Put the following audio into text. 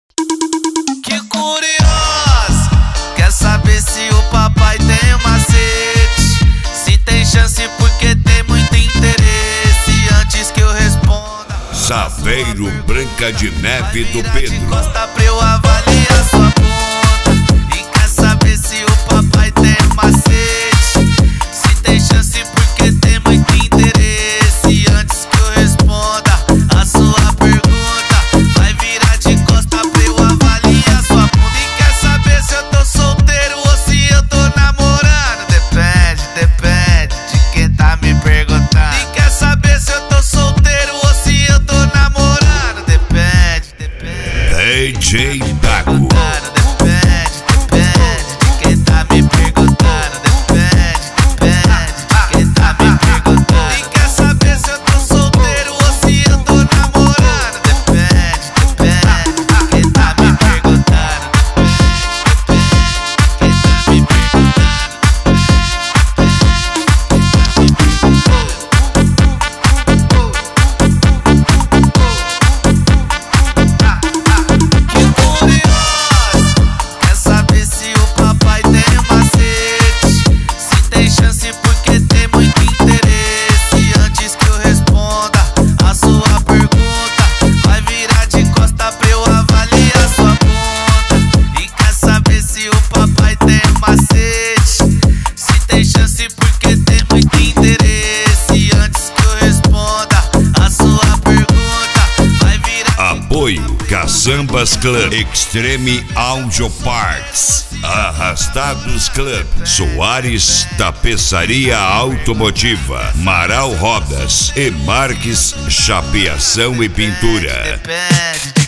Que curioso, quer saber se o papai tem um macete? Se tem chance porque tem muito interesse. Antes que eu responda, Saveiro Branca de Neve do Pedro. Costa pra eu avaliar sua ponta. E quer saber se o papai tem um macete? Se tem chance porque tem muito interesse. Antes que eu responda a sua pergunta, vai virar de costa pra eu avaliar sua bunda. E quer saber se eu tô solteiro ou se eu tô namorando? Depende de quem tá me perguntando. E quer saber se eu tô solteiro ou se eu tô namorando? Depende DJ Dago. Depende de quem tá me perguntando. Depende de quem tá me perguntando. E quer saber se eu tô solteiro ou se eu tô namorando? Depende de quem tá me perguntando. Quem tá me perguntando. Que curioso, quer saber se o papai tem um macete? Se tem chance porque tem muito interesse. Antes que eu responda a sua pergunta, vai virar de costa pra eu avaliar sua bunda. E quer saber se o papai tem um macete? Se tem chance porque tem muito interesse. Antes que eu responda a sua pergunta, vai virar. Apoio Caçambas Club, Extreme Audio Parts, Arrastados Club, Soares Tapeçaria Automotiva, Marau Rodas e Marques Chapeação e Pintura. Depende